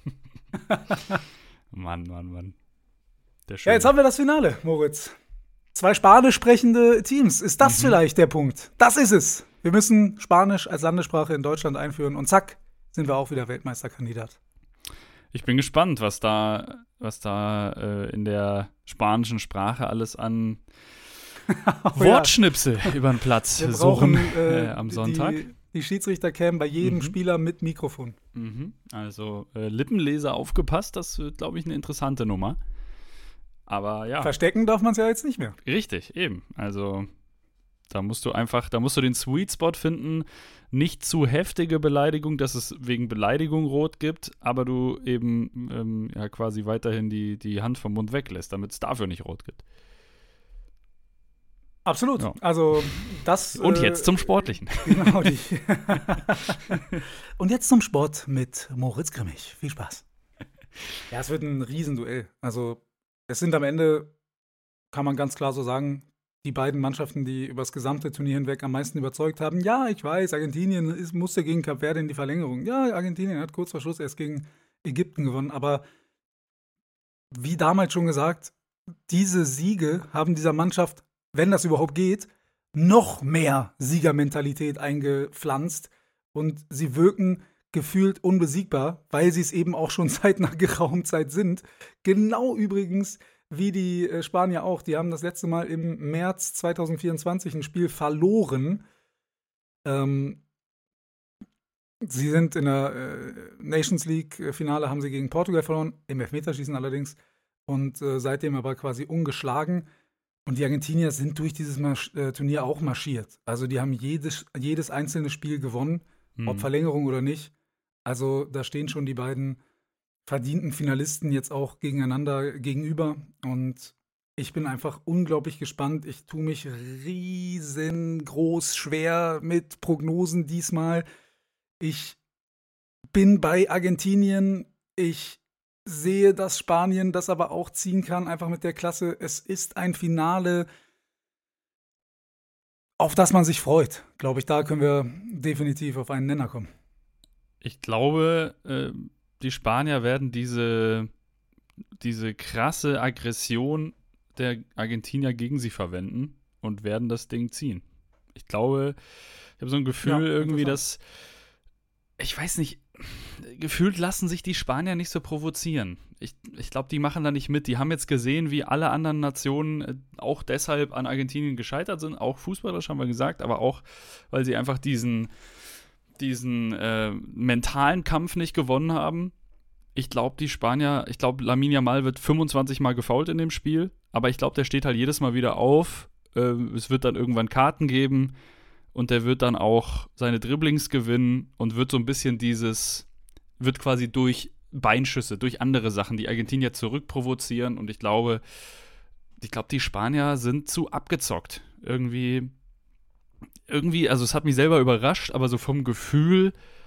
Mann, Mann, Mann. Ja, jetzt haben wir das Finale, Moritz. Zwei spanisch sprechende Teams. Ist das Mhm. vielleicht der Punkt? Das ist es. Wir müssen Spanisch als Landessprache in Deutschland einführen und zack, sind wir auch wieder Weltmeisterkandidat. Ich bin gespannt, was da, was da äh, in der spanischen Sprache alles an Oh, Wortschnipsel über den Platz Wir suchen brauchen äh, äh, am Sonntag. Die, die Schiedsrichter kämen bei jedem Mhm. Spieler mit Mikrofon. Mhm. Also äh, Lippenleser aufgepasst, das wird, glaube ich, eine interessante Nummer. Aber ja, Verstecken darf man es ja jetzt nicht mehr. richtig, eben. Also da musst du einfach, da musst du den Sweet Spot finden. Nicht zu heftige Beleidigung, dass es wegen Beleidigung rot gibt, aber du eben ähm, ja quasi weiterhin die, die Hand vom Mund weglässt, damit es dafür nicht rot gibt. Absolut. Ja. Also das. Und äh, jetzt zum Sportlichen. Genau. Die. Und jetzt zum Sport mit Moritz Grimmig. Viel Spaß. Ja, es wird ein Riesenduell. Also es sind am Ende, kann man ganz klar so sagen, die beiden Mannschaften, die über das gesamte Turnier hinweg am meisten überzeugt haben. Ja, ich weiß, Argentinien ist, musste gegen Kap Verde in die Verlängerung. Ja, Argentinien hat kurz vor Schluss erst gegen Ägypten gewonnen. Aber wie damals schon gesagt, diese Siege haben dieser Mannschaft, wenn das überhaupt geht, noch mehr Siegermentalität eingepflanzt. Und sie wirken gefühlt unbesiegbar, weil sie es eben auch schon seit einer geraumen Zeit sind. Genau übrigens wie die äh, Spanier auch. Die haben das letzte Mal im März zwanzig vierundzwanzig ein Spiel verloren. Ähm, sie sind in der äh, Nations League-Finale, haben sie gegen Portugal verloren, im Elfmeterschießen allerdings. Und äh, seitdem aber quasi ungeschlagen. Und die Argentinier sind durch dieses Marsch- äh, Turnier auch marschiert. Also die haben jedes, jedes einzelne Spiel gewonnen, Mhm. ob Verlängerung oder nicht. Also da stehen schon die beiden verdienten Finalisten jetzt auch gegeneinander gegenüber. Und ich bin einfach unglaublich gespannt. Ich tue mich riesengroß schwer mit Prognosen diesmal. Ich bin bei Argentinien. Ich sehe, dass Spanien das aber auch ziehen kann, einfach mit der Klasse. Es ist ein Finale, auf das man sich freut. Glaube ich, da können wir definitiv auf einen Nenner kommen. Ich glaube, äh, die Spanier werden diese, diese krasse Aggression der Argentinier gegen sie verwenden und werden das Ding ziehen. Ich glaube, ich habe so ein Gefühl Ja, irgendwie, interessant. dass, ich weiß nicht, gefühlt lassen sich die Spanier nicht so provozieren. Ich, ich glaube, die machen da nicht mit. Die haben jetzt gesehen, wie alle anderen Nationen äh, auch deshalb an Argentinien gescheitert sind, auch fußballerisch haben wir gesagt, aber auch, weil sie einfach diesen diesen äh, mentalen Kampf nicht gewonnen haben. Ich glaube, die Spanier, ich glaube, Lamine Yamal wird fünfundzwanzig Mal gefoult in dem Spiel, aber ich glaube, der steht halt jedes Mal wieder auf. Äh, es wird dann irgendwann Karten geben und der wird dann auch seine Dribblings gewinnen und wird so ein bisschen dieses, wird quasi durch Beinschüsse, durch andere Sachen die Argentinier zurückprovozieren und ich glaube, ich glaube, die Spanier sind zu abgezockt. Irgendwie Irgendwie, also es hat mich selber überrascht, aber so vom Gefühl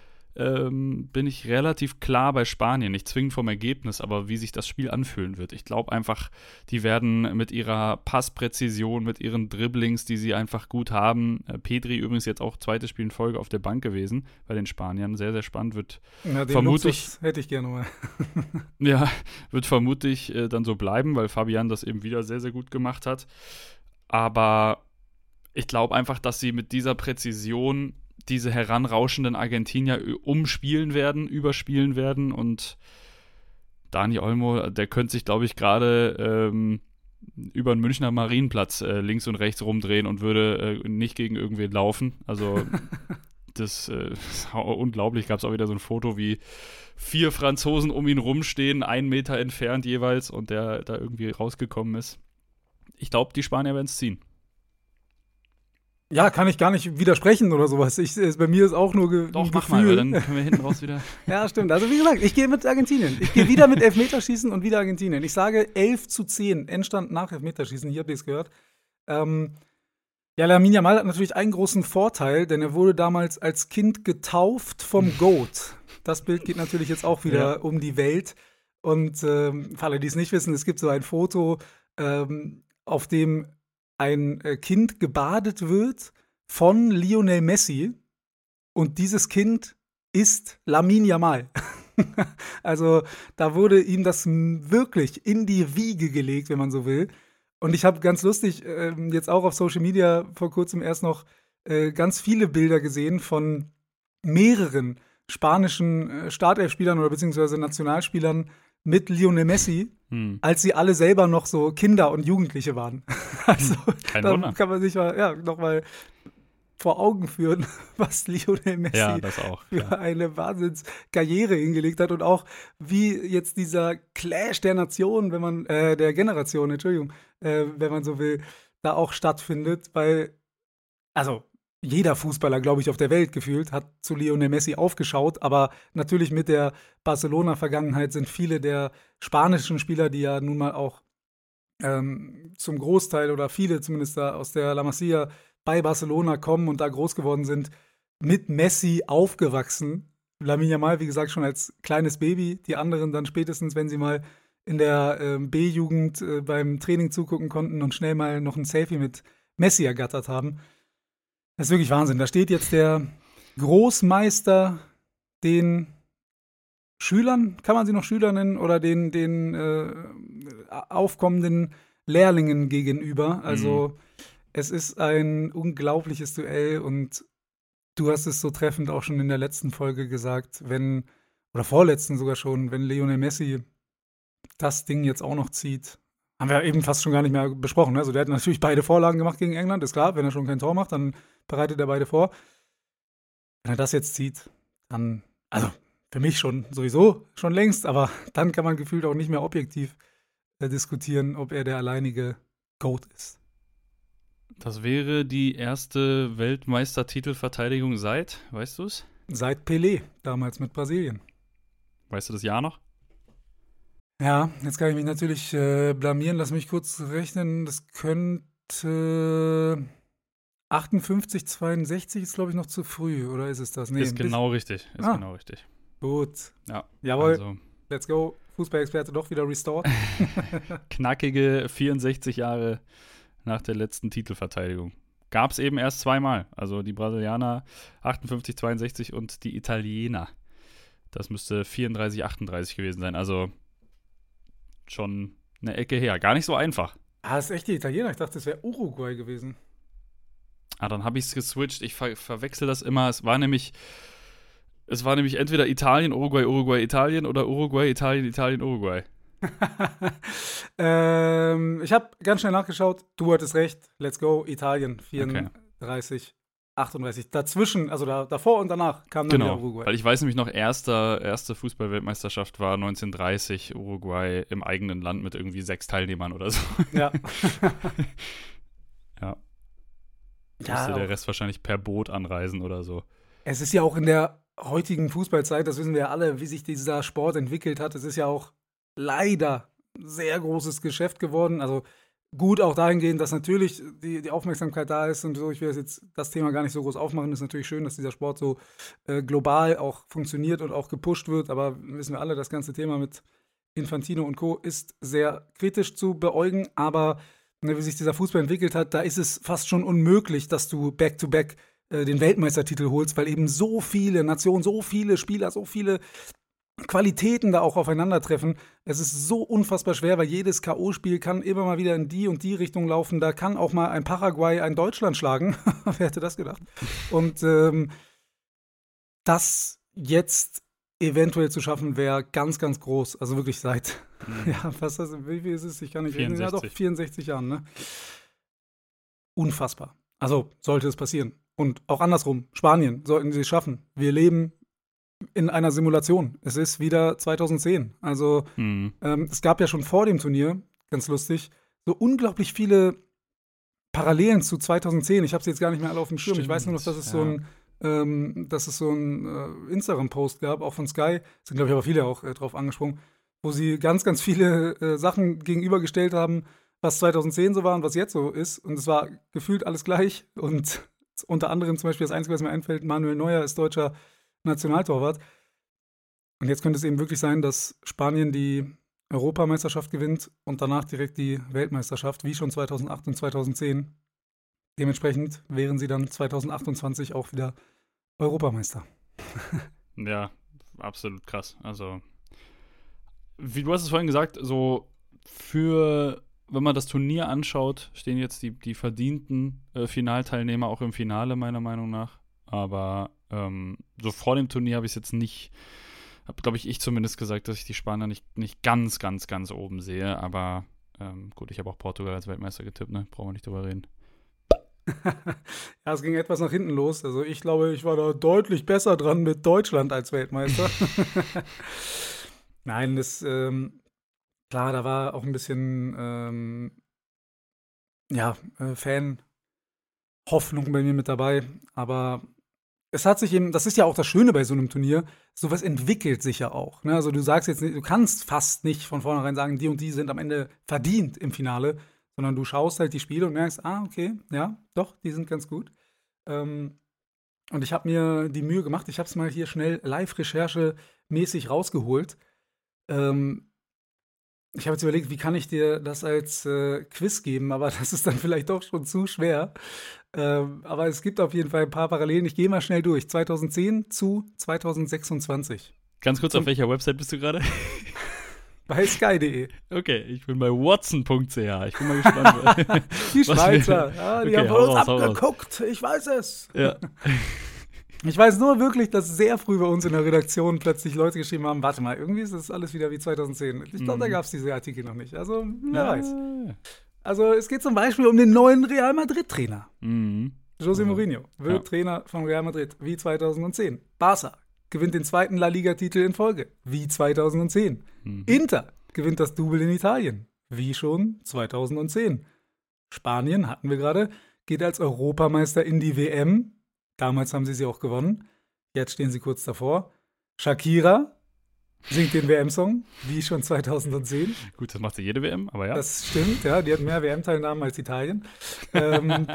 ähm, bin ich relativ klar bei Spanien. Nicht zwingend vom Ergebnis, aber wie sich das Spiel anfühlen wird. Ich glaube einfach, die werden mit ihrer Passpräzision, mit ihren Dribblings, die sie einfach gut haben. Äh, Pedri übrigens jetzt auch zweites Spiel in Folge auf der Bank gewesen bei den Spaniern. Sehr, sehr spannend. Wird Ja, den vermutlich, Luxus hätte ich gerne mal. ja, wird vermutlich äh, dann so bleiben, weil Fabian das eben wieder sehr, sehr gut gemacht hat. Aber ich glaube einfach, dass sie mit dieser Präzision diese heranrauschenden Argentinier umspielen werden, überspielen werden und Dani Olmo, der könnte sich, glaube ich, gerade ähm, über den Münchner Marienplatz äh, links und rechts rumdrehen und würde äh, nicht gegen irgendwen laufen. Also das äh, ist unglaublich. Gab es auch wieder so ein Foto, wie vier Franzosen um ihn rumstehen, einen Meter entfernt jeweils und der da irgendwie rausgekommen ist. Ich glaube, die Spanier werden es ziehen. Ja, kann ich gar nicht widersprechen oder sowas. Ich, es, bei mir ist auch nur ge Doch, ein mach Gefühl. mal, weil dann können wir hinten raus wieder. Ja, stimmt. Also wie gesagt, ich gehe mit Argentinien. Ich gehe wieder mit Elfmeterschießen und wieder Argentinien. Ich sage elf zu zehn. Endstand nach Elfmeterschießen. Hier habt ihr es gehört. Ähm, ja, Lamine Yamal hat natürlich einen großen Vorteil, denn er wurde damals als Kind getauft vom GOAT. Das Bild geht natürlich jetzt auch wieder Ja. um die Welt. Und ähm, für alle, die es nicht wissen, es gibt so ein Foto, ähm, auf dem ein äh, Kind gebadet wird von Lionel Messi. Und dieses Kind ist Lamine Yamal. Also da wurde ihm das m- wirklich in die Wiege gelegt, wenn man so will. Und ich habe ganz lustig ähm, jetzt auch auf Social Media vor kurzem erst noch äh, ganz viele Bilder gesehen von mehreren spanischen äh, Startelfspielern oder beziehungsweise Nationalspielern mit Lionel Messi, Hm. als sie alle selber noch so Kinder und Jugendliche waren. Also Kein da Wunder. kann man sich mal, ja, noch mal vor Augen führen, was Lionel Messi Ja, das auch. für Klar. eine Wahnsinnskarriere hingelegt hat und auch wie jetzt dieser Clash der Nation, wenn man, äh, der Generation, Entschuldigung, äh, wenn man so will, da auch stattfindet, weil, also jeder Fußballer, glaube ich, auf der Welt gefühlt, hat zu Lionel Messi aufgeschaut, aber natürlich mit der Barcelona-Vergangenheit sind viele der spanischen Spieler, die ja nun mal auch ähm, zum Großteil oder viele zumindest da aus der La Masia bei Barcelona kommen und da groß geworden sind, mit Messi aufgewachsen. Lamine Yamal, wie gesagt, schon als kleines Baby. Die anderen dann spätestens, wenn sie mal in der ähm, B-Jugend äh, beim Training zugucken konnten und schnell mal noch ein Selfie mit Messi ergattert haben. Das ist wirklich Wahnsinn. Da steht jetzt der Großmeister den Schülern, kann man sie noch Schüler nennen, oder den, den äh, aufkommenden Lehrlingen gegenüber. Also es ist ein unglaubliches Duell und du hast es so treffend auch schon in der letzten Folge gesagt, wenn, oder vorletzten sogar schon, wenn Lionel Messi das Ding jetzt auch noch zieht, haben wir eben fast schon gar nicht mehr besprochen. Ne? Also der hat natürlich beide Vorlagen gemacht gegen England, ist klar, wenn er schon kein Tor macht, dann bereitet er beide vor. Wenn er das jetzt zieht, dann, also für mich schon sowieso schon längst, aber dann kann man gefühlt auch nicht mehr objektiv äh, diskutieren, ob er der alleinige GOAT ist. Das wäre die erste Weltmeistertitelverteidigung seit, weißt du es? Seit Pelé, damals mit Brasilien. Weißt du das Jahr noch? Ja, jetzt kann ich mich natürlich äh, blamieren. Lass mich kurz rechnen. Das könnte achtundfünfzig, zweiundsechzig ist, glaube ich, noch zu früh. Oder ist es das? Nee, ist genau richtig. Ist Ah. genau richtig. Gut. Ja. Jawohl. Also Let's go. Fußballexperte doch wieder restored. knackige vierundsechzig Jahre nach der letzten Titelverteidigung. Gab es eben erst zweimal. Also die Brasilianer achtundfünfzig, zweiundsechzig und die Italiener. Das müsste vierunddreißig, achtunddreißig gewesen sein. Also schon eine Ecke her. Gar nicht so einfach. Ah, das ist echt die Italiener. Ich dachte, es wäre Uruguay gewesen. Ah, dann habe ich es geswitcht. Ich ver verwechsel das immer. Es war nämlich es war nämlich entweder Italien, Uruguay, Uruguay, Italien oder Uruguay, Italien, Italien, Uruguay. ähm, ich habe ganz schnell nachgeschaut. Du hattest recht. Let's go. Italien. vierunddreißig, achtunddreißig. Dazwischen, also da, davor und danach kam dann Genau, wieder Uruguay. weil ich weiß nämlich noch, erster, erste Fußball-Weltmeisterschaft war neunzehnhundertdreißig, Uruguay im eigenen Land mit irgendwie sechs Teilnehmern oder so. Ja. Ja. Ja, Musste der auch. Rest wahrscheinlich per Boot anreisen oder so. Es ist ja auch in der heutigen Fußballzeit, das wissen wir ja alle, wie sich dieser Sport entwickelt hat. Es ist ja auch leider ein sehr großes Geschäft geworden. Also gut auch dahingehend, dass natürlich die, die Aufmerksamkeit da ist und so. Ich will das jetzt das Thema gar nicht so groß aufmachen. Es ist natürlich schön, dass dieser Sport so äh, global auch funktioniert und auch gepusht wird. Aber wissen wir alle, das ganze Thema mit Infantino und Co. ist sehr kritisch zu beäugen. Aber ne, wie sich dieser Fußball entwickelt hat, da ist es fast schon unmöglich, dass du back-to-back äh, den Weltmeistertitel holst, weil eben so viele Nationen, so viele Spieler, so viele Qualitäten da auch aufeinandertreffen. Es ist so unfassbar schwer, weil jedes K O-Spiel kann immer mal wieder in die und die Richtung laufen. Da kann auch mal ein Paraguay ein Deutschland schlagen. Wer hätte das gedacht? Und ähm, das jetzt eventuell zu schaffen, wäre ganz, ganz groß. Also wirklich seit, Mhm. ja, was ist das, wie viel ist es? Ich kann nicht rechnen. Ja, doch, vierundsechzig. vierundsechzig Jahren, ne? Unfassbar. Also sollte es passieren. Und auch andersrum, Spanien sollten sie es schaffen. Wir leben in einer Simulation. Es ist wieder zweitausendzehn. Also Mhm. ähm, es gab ja schon vor dem Turnier, ganz lustig, so unglaublich viele Parallelen zu zweitausendzehn. Ich habe sie jetzt gar nicht mehr alle auf dem Schirm. Ich weiß nur noch, dass es Stimmt, so ein, ähm, dass es so ein äh, Instagram-Post gab, auch von Sky. Sind, glaube ich, aber viele auch äh, drauf angesprungen, wo sie ganz, ganz viele äh, Sachen gegenübergestellt haben, was zweitausendzehn so war und was jetzt so ist. Und es war gefühlt alles gleich. Und unter anderem zum Beispiel das Einzige, was mir einfällt, Manuel Neuer ist deutscher Nationaltorwart. Und jetzt könnte es eben wirklich sein, dass Spanien die Europameisterschaft gewinnt und danach direkt die Weltmeisterschaft, wie schon zweitausendacht und zweitausendzehn. Dementsprechend wären sie dann zweitausendachtundzwanzig auch wieder Europameister. Ja, absolut krass. Also, wie du hast es vorhin gesagt, so für wenn man das Turnier anschaut, stehen jetzt die, die verdienten äh, Finalteilnehmer auch im Finale, meiner Meinung nach. Aber ähm, so vor dem Turnier habe ich es jetzt nicht, habe, glaube ich, ich zumindest gesagt, dass ich die Spanier nicht, nicht ganz, ganz, ganz oben sehe. Aber ähm, gut, ich habe auch Portugal als Weltmeister getippt, ne? Brauchen wir nicht drüber reden. Ja, es ging etwas nach hinten los. Also ich glaube, ich war da deutlich besser dran mit Deutschland als Weltmeister. Nein, das, ähm, klar, da war auch ein bisschen, ähm, ja, äh, Fan-Hoffnung bei mir mit dabei. Aber es hat sich eben, das ist ja auch das Schöne bei so einem Turnier, sowas entwickelt sich ja auch. Ne? Also du sagst jetzt, nicht- du kannst fast nicht von vornherein sagen, die und die sind am Ende verdient im Finale, sondern du schaust halt die Spiele und merkst, ah, okay, ja, doch, die sind ganz gut. Ähm, und ich habe mir die Mühe gemacht, ich habe es mal hier schnell Live-Recherche-mäßig rausgeholt. Ähm, ich habe jetzt überlegt, wie kann ich dir das als äh, Quiz geben, aber das ist dann vielleicht doch schon zu schwer. Ähm, aber es gibt auf jeden Fall ein paar Parallelen. Ich gehe mal schnell durch. zweitausendzehn zu zweitausendsechsundzwanzig. Ganz kurz, Zum- auf welcher Website bist du gerade? Bei sky punkt de. Okay, ich bin bei watson punkt c h. Ich bin mal gespannt. Die Was Schweizer, wir- ja, die Okay, haben hau von uns raus, hau raus. abgeguckt. Ich weiß es. Ja. Ich weiß nur wirklich, dass sehr früh bei uns in der Redaktion plötzlich Leute geschrieben haben, warte mal, irgendwie ist das alles wieder wie zweitauszehn. Ich glaube, da Mhm. gab es diese Artikel noch nicht. Also, wer Ja. weiß. Also, es geht zum Beispiel um den neuen Real Madrid-Trainer. Mhm. José Ja. Mourinho wird Ja. Trainer von Real Madrid, wie zweitausendzehn. Barca gewinnt den zweiten La Liga-Titel in Folge, wie zweitausendzehn. Mhm. Inter gewinnt das Double in Italien, wie schon zweitausendzehn. Spanien, hatten wir gerade, geht als Europameister in die W M. Damals haben sie sie auch gewonnen. Jetzt stehen sie kurz davor. Shakira singt den W M-Song, wie schon zweitausendzehn. Gut, das macht sie jede W M, aber ja. Das stimmt, ja, die hat mehr W M-Teilnahmen als Italien. ähm,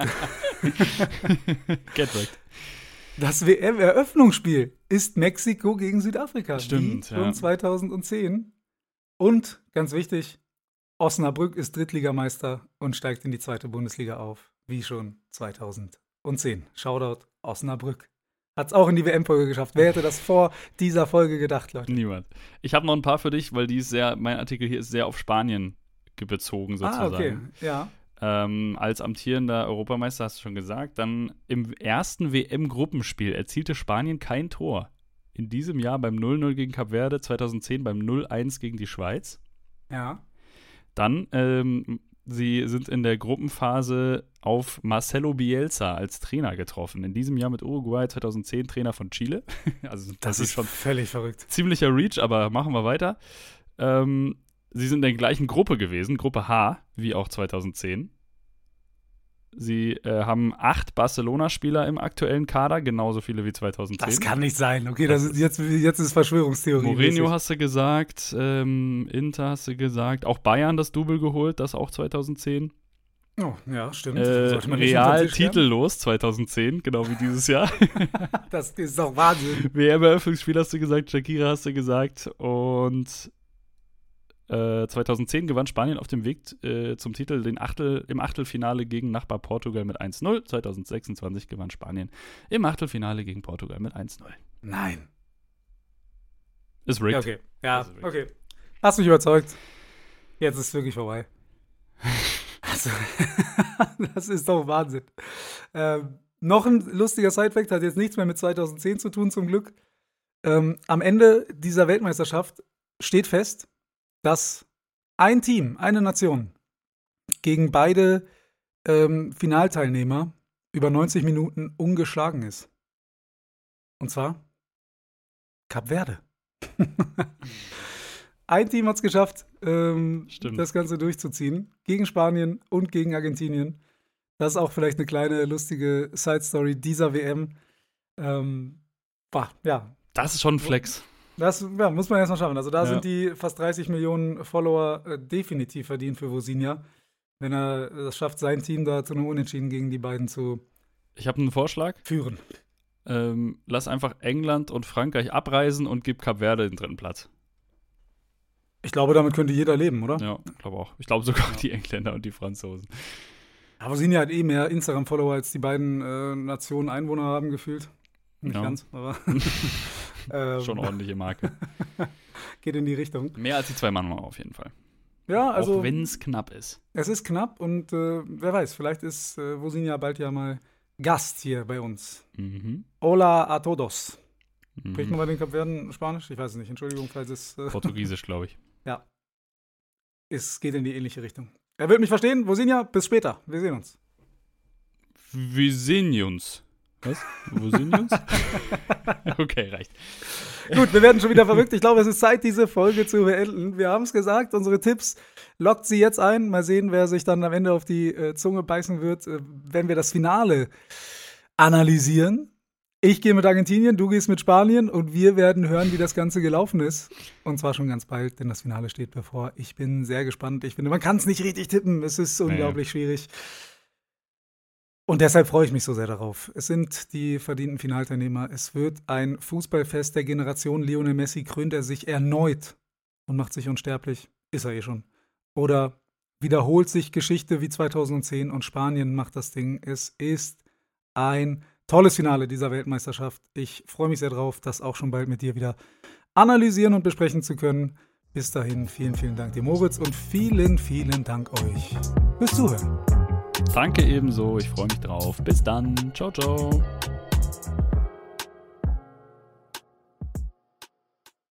Get wrecked. Das W M-Eröffnungsspiel ist Mexiko gegen Südafrika. Stimmt, wie schon ja. zweitausendzehn. Und, ganz wichtig, Osnabrück ist Drittligameister und steigt in die zweite Bundesliga auf, wie schon zweitausendzehn. Shoutout Osnabrück. Hat's auch in die W M-Folge geschafft. Wer hätte das vor dieser Folge gedacht, Leute? Niemand. Ich habe noch ein paar für dich, weil die ist sehr, mein Artikel hier ist sehr auf Spanien ge- bezogen sozusagen. Ah, okay, ja. Ähm, als amtierender Europameister hast du schon gesagt. Dann im ersten W M-Gruppenspiel erzielte Spanien kein Tor. In diesem Jahr beim null null gegen Kap Verde, zweitausendzehn beim null eins gegen die Schweiz. Ja. Dann, ähm, sie sind in der Gruppenphase auf Marcelo Bielsa als Trainer getroffen. In diesem Jahr mit Uruguay, zweitausendzehn Trainer von Chile. Also Das ist schon völlig verrückt. ziemlicher Reach, aber machen wir weiter. Ähm, sie sind in der gleichen Gruppe gewesen, Gruppe H, wie auch zweitausendzehn. Sie äh, haben acht Barcelona-Spieler im aktuellen Kader, genauso viele wie zweitausendzehn. Das kann nicht sein. Okay, das ist, jetzt, jetzt ist Verschwörungstheorie. Mourinho hast du gesagt, ähm, Inter hast du gesagt, auch Bayern das Double geholt, das auch zweitausendzehn. Oh, ja, stimmt. Äh, Sollte man nicht unter Real den Tisch werfen? titellos zweitausendzehn, genau wie dieses Jahr. Das ist doch Wahnsinn. W M-Eröffnungsspiel hast du gesagt, Shakira hast du gesagt und äh, zweitausendzehn gewann Spanien auf dem Weg äh, zum Titel den Achtel, im Achtelfinale gegen Nachbar Portugal mit eins null. zweitausendsechsundzwanzig gewann Spanien im Achtelfinale gegen Portugal mit eins null. Nein. Ist rigged. Ja, okay. Ja, Das ist rigged. okay. Hast mich überzeugt. Jetzt ist es wirklich vorbei. Also, das ist doch Wahnsinn. Ähm, noch ein lustiger Sidefact, hat jetzt nichts mehr mit zweitausendzehn zu tun, zum Glück. Ähm, am Ende dieser Weltmeisterschaft steht fest, dass ein Team, eine Nation, gegen beide ähm, Finalteilnehmer über neunzig Minuten ungeschlagen ist. Und zwar Kap Verde. Ein Team hat es geschafft, ähm, Stimmt. das Ganze durchzuziehen. Gegen Spanien und gegen Argentinien. Das ist auch vielleicht eine kleine, lustige Side-Story dieser W M. Ähm, bah, ja, Das ist schon ein Flex. das ja, muss man erstmal schaffen. Also da Ja. sind die fast dreißig Millionen Follower äh, definitiv verdient für Vosinha, wenn er das schafft, sein Team da zu einem Unentschieden gegen die beiden zu Ich habe einen Vorschlag. führen. Ähm, lass einfach England und Frankreich abreisen und gib Kap Verde den dritten Platz. Ich glaube, damit könnte jeder leben, oder? Ja, glaube auch. Ich glaube sogar die Engländer und die Franzosen. Aber Vosinha hat eh mehr Instagram-Follower, als die beiden äh, Nationen Einwohner haben, gefühlt. Nicht Ja. ganz, aber ähm, Schon ordentliche Marke. geht in die Richtung. Mehr als die zwei Mann auf jeden Fall. Ja, also. Auch wenn es knapp ist. Es ist knapp und äh, wer weiß, vielleicht ist äh, Vozinha bald ja mal Gast hier bei uns. Mhm. Hola a todos. Mhm. Spricht man bei den Kapverden Spanisch? Ich weiß es nicht. Entschuldigung, falls es. Äh, Portugiesisch, glaube ich. Ja. Es geht in die ähnliche Richtung. Er wird mich verstehen. Vozinha, bis später. Wir sehen uns. Wir sehen uns. Was? Wo sind wir uns? Okay, reicht. Gut, wir werden schon wieder verrückt. Ich glaube, es ist Zeit, diese Folge zu beenden. Wir haben es gesagt, unsere Tipps, lockt sie jetzt ein. Mal sehen, wer sich dann am Ende auf die äh, Zunge beißen wird, äh, wenn wir das Finale analysieren. Ich gehe mit Argentinien, du gehst mit Spanien und wir werden hören, wie das Ganze gelaufen ist. Und zwar schon ganz bald, denn das Finale steht bevor. Ich bin sehr gespannt. Ich finde, man kann es nicht richtig tippen. Es ist unglaublich naja. schwierig. Und deshalb freue ich mich so sehr darauf. Es sind die verdienten Finalteilnehmer. Es wird ein Fußballfest der Generation. Lionel Messi krönt er sich erneut und macht sich unsterblich. Ist er eh schon. Oder wiederholt sich Geschichte wie zweitausendzehn und Spanien macht das Ding. Es ist ein tolles Finale dieser Weltmeisterschaft. Ich freue mich sehr drauf, das auch schon bald mit dir wieder analysieren und besprechen zu können. Bis dahin, vielen, vielen Dank dir, Moritz, und vielen, vielen Dank euch fürs Zuhören. Danke ebenso, ich freue mich drauf. Bis dann. Ciao, ciao.